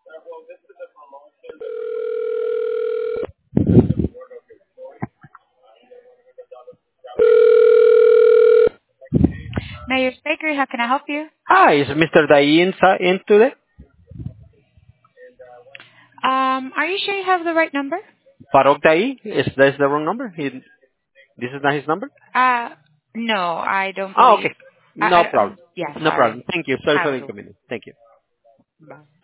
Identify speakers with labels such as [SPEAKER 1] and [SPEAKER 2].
[SPEAKER 1] Mayor's Bakery, how can I help you?
[SPEAKER 2] Hi, is Mr. Dai in today?
[SPEAKER 1] Are you sure you have the right number?
[SPEAKER 2] Farok Dai? Is this the wrong number? This is not his number?
[SPEAKER 1] Uh, no, I don't
[SPEAKER 2] Oh,
[SPEAKER 1] believe.
[SPEAKER 2] okay. No problem.
[SPEAKER 1] Yeah,
[SPEAKER 2] No problem.
[SPEAKER 1] sorry.
[SPEAKER 2] Thank you. Sorry for
[SPEAKER 1] Have a
[SPEAKER 2] the
[SPEAKER 1] good one.
[SPEAKER 2] inconvenience. Thank you.
[SPEAKER 1] Bye.